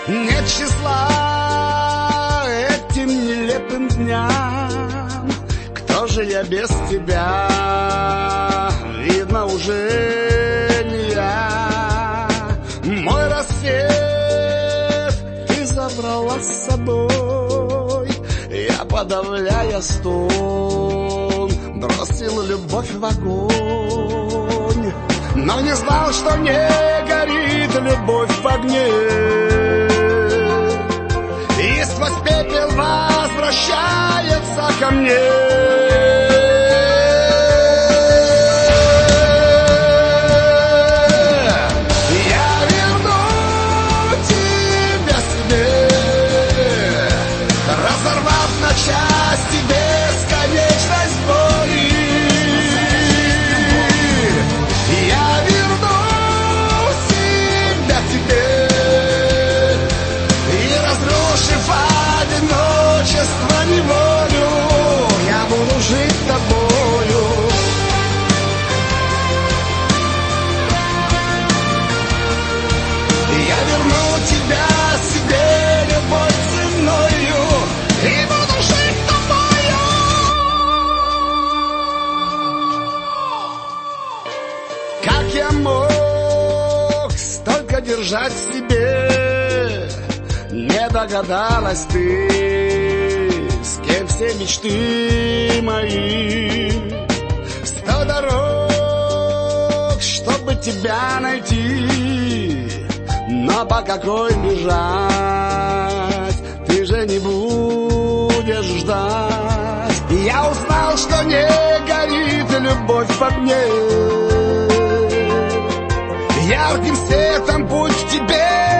Нет числа этим нелепым дням. Кто же я без тебя? Видно уже не я. Мой рассвет ты забрала с собой. Я, подавляя стон, бросил любовь в огонь. Но не знал, что не горит любовь в огне. И сквозь пепел возвращается ко мне. Части бесконечность боли. Я верну себя тебе. И разрушив одиночество неволю, я буду жить тобою. Я верну тебя себе любой ценою. И буду жить тобою. Как я мог столько держать в себе? Не догадалась ты, с кем все мечты мои. 100 дорог, чтобы тебя найти, но по какой бежать? Ты же не будешь ждать. Я узнал, что не горит любовь в огне. Ярким светом путь к тебе